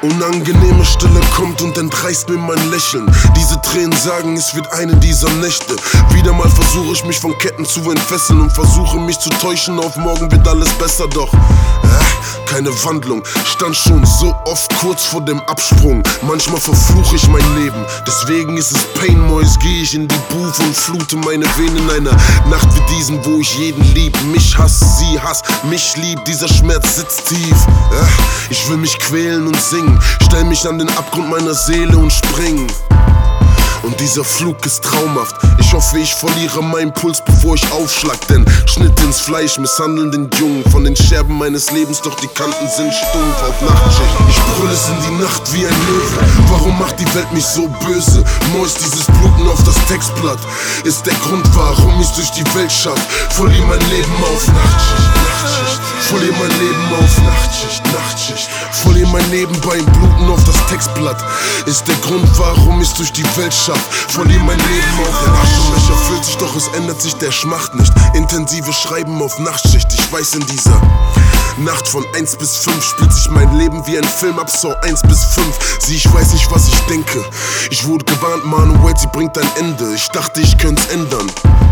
Unangenehme Stille kommt und entreißt mir mein Lächeln. Diese Tränen sagen, es wird eine dieser Nächte. Wieder mal versuche ich mich von Ketten zu entfesseln und versuche mich zu täuschen, auf morgen wird alles besser, doch keine Wandlung. Stand schon so oft kurz vor dem Absprung. Manchmal verfluche ich mein Leben, deswegen ist es Painmois. Gehe ich in die Booth und flute meine Venen in einer Nacht wie diesen, wo ich jeden lieb. Mich hasst, sie hasst, mich liebt, dieser Schmerz sitzt tief. Ich will mich quälen und singen, stell mich an den Abgrund meiner Seele und spring. Und dieser Flug ist traumhaft. Ich hoffe, ich verliere meinen Puls, bevor ich aufschlag. Denn Schnitt ins Fleisch misshandeln den Jungen von den Scherben meines Lebens, doch die Kanten sind stumpf auf Nachtschicht. Ich brüll es in die Nacht wie ein Löwe. Warum macht die Welt mich so böse? Moist, dieses Bluten auf das Textblatt ist der Grund, warum ich's durch die Welt schaff. Verliere mein Leben auf Nachtschicht, Nachtschicht. Verliere mein Leben auf Nachtschicht, Nachtschicht. Verliere mein Leben beim Bluten auf das Textblatt ist der Grund, warum ich's durch die Welt schaff. Verliere mein Leben auf der Aschenbecher erfüllt sich, doch es ändert sich der Schmacht nicht. Intensive Schreiben auf Nachtschicht, ich weiß, in dieser Nacht von 1 bis 5 spielt sich mein Leben wie ein Film ab Saw 1 bis 5. Sieh, ich weiß nicht, was ich denke. Ich wurde gewarnt, Manuel, sie bringt ein Ende. Ich dachte, ich könnt's ändern.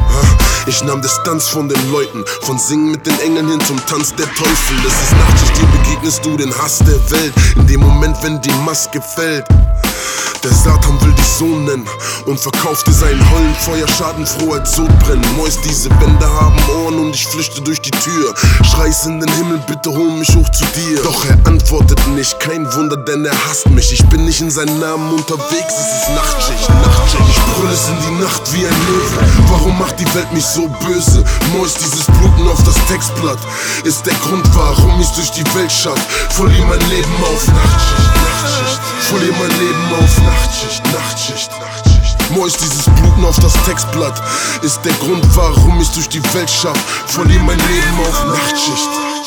Ich nahm Distanz von den Leuten, von Singen mit den Engeln hin zum Tanz der Teufel. Es ist Nachtschicht, hier begegnest du den Hass der Welt. In dem Moment, wenn die Maske fällt. Der Satan will dich so nennen und verkauft dir seinen Höllenfeuer schadenfroh als Sodbrennen. Moist, diese Wände haben Ohren und ich flüchte durch die Tür. Schrei's in den Himmel, bitte hol mich hoch zu dir. Doch er antwortet nicht, kein Wunder, denn er hasst mich. Ich bin nicht in seinem Namen unterwegs, es ist Nachtschicht, Nachtschicht. Ich brüll es in die Nacht wie ein Löwe. Warum macht die Welt mich so böse? Moist, dieses Bluten auf das Textblatt ist der Grund, warum ich's durch die Welt schaff. Verliere mein Leben auf Nachtschicht, Nachtschicht. Verliere mein Leben auf Nachtschicht, Nachtschicht, Nachtschicht. Moist, dieses Bluten auf das Textblatt ist der Grund, warum ich's durch die Welt schaff. Verliere mein Leben auf Nachtschicht.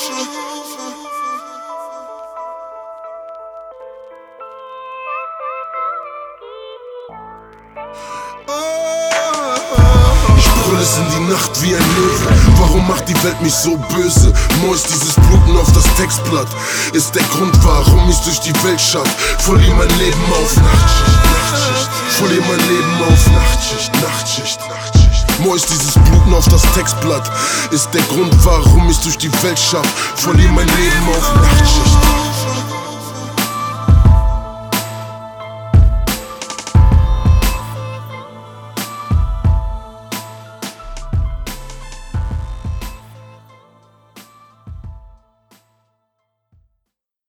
Es in die Nacht wie ein Löwe. Warum macht die Welt mich so böse? Moist, dieses Bluten auf das Textblatt ist der Grund, warum ich's durch die Welt schaff. Verliere mein Leben auf Nachtschicht, Nachtschicht. Verliere mein Leben auf Nachtschicht, Nachtschicht, Nachtschicht. Moist, dieses Bluten auf das Textblatt ist der Grund, warum ich's durch die Welt schaff. Verliere mein Leben auf Nachtschicht.